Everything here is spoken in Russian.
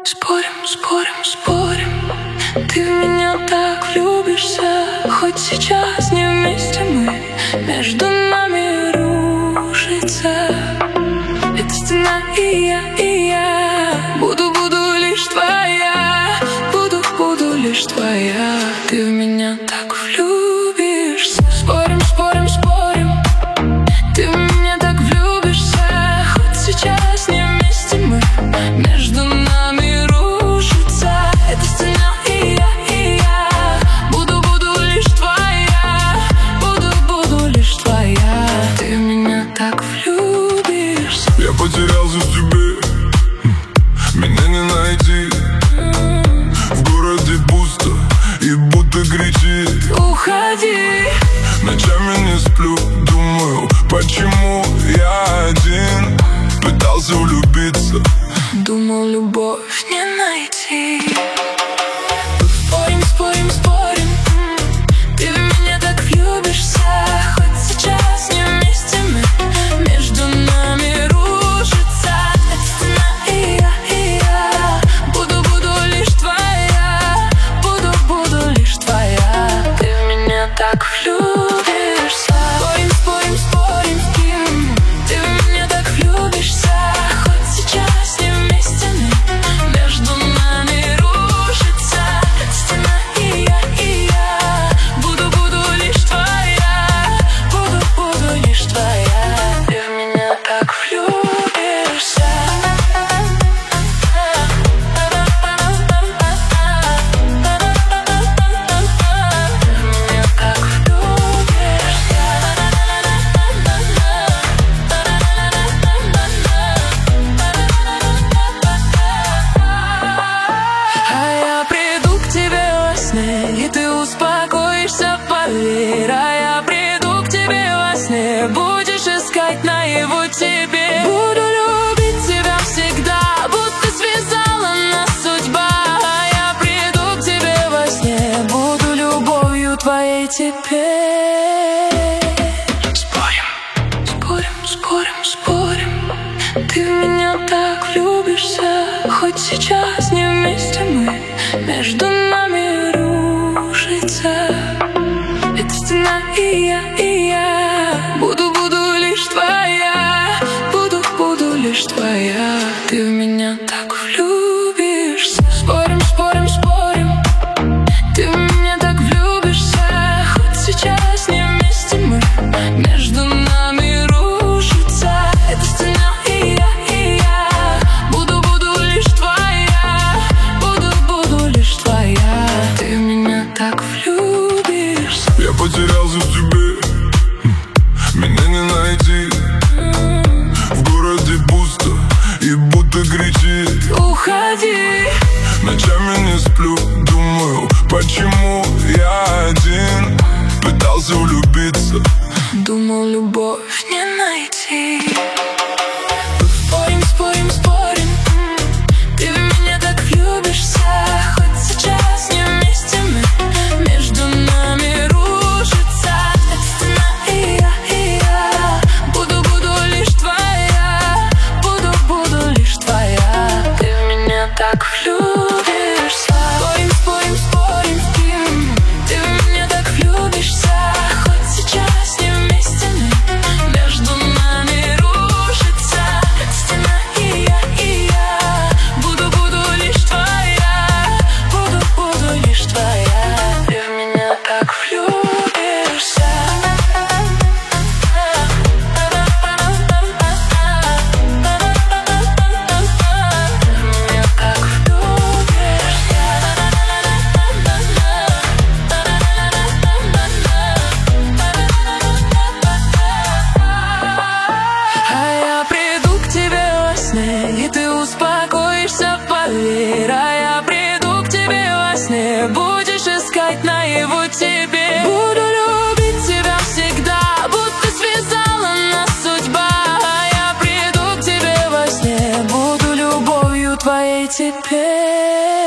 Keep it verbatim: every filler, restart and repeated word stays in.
Спорим, спорим, спорим, ты в меня так влюбишься. Хоть сейчас не вместе мы, между нами рушится эта стена, и я, и я буду, буду лишь твоя. Буду, буду лишь твоя. Ты в меня так влюбишься. Спорим, спорим, спорим, ты в меня так влюбишься. Хоть сейчас не вместе мы, между нами рушится эта стена, и я, и я буду, буду лишь твоя. Буду, буду лишь твоя. Ты в меня так влюбишься. Я потерялся в тебе, меня не найти. В городе пусто и будто кричит: уходи. Ночами не сплю, думаю, почему я один. Пытался влюбиться, думал, любовь не найти. Спорим, спорим, спорим, ты в меня так влюбишься. Хоть сейчас не вместе мы, между нами рушится эта стена, и я, и я буду, буду лишь твоя. Буду, буду лишь твоя. Ты в меня так влюбишься. Спорим, спорим, спорим, ты в меня так влюбишься. Хоть сейчас не вместе мы, между нами рушится эта стена, и я, и я буду, буду лишь твоя. Буду, буду лишь твоя. Ты в меня так влюбишься. И ты успокоишься, поверь. А я приду к тебе во сне, будешь искать наяву тебе. Буду любить тебя всегда, будто связала нас судьба. А я приду к тебе во сне, буду любовью твоей теперь. Спорим, спорим, спорим, спорим, ты в меня так влюбишься. Хоть сейчас не вместе мы, между нами рушится эта стена, и я, и я буду, буду лишь твоя. Буду, буду лишь твоя. Ты в меня так влюбишься. Спорим, спорим, спорим, ты в меня так влюбишься. Хоть сейчас не вместе мы, между нами рушится эта стена, и я, и я буду, буду лишь твоя. Буду, буду лишь твоя. Ты в меня так влюбишься. я потерялся в тебе, меня не найти. В городе пусто и будто кричит: уходи. Ночами не сплю, думаю, почему я один. Пытался влюбиться, думал, любовь не найти. Спорим, спорим, спорим, ты в меня так влюбишься. Хоть сейчас не вместе мы, между нами рушится эта стена, и я, и я буду, буду лишь твоя. Буду, буду лишь твоя. Ты в меня так влюбишься. Спорим, спорим, спорим, ты в меня так влюбишься. Хоть сейчас не вместе мы, между нами рушится эта стена, и я, и я буду, буду лишь твоя. Буду, буду лишь твоя. Ты в меня так влюбишься. И ты успокоишься, поверь. А я приду к тебе во сне, будешь искать наяву тебе. Буду любить тебя всегда, будто связала нас судьба. А я приду к тебе во сне, буду любовью твоей теперь.